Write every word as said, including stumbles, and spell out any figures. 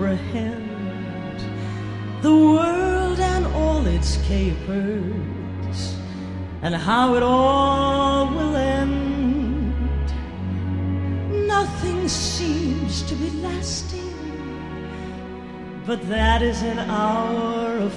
comprehend the world and all its capers, and how it all will end. Nothing seems to be lasting, but that is in our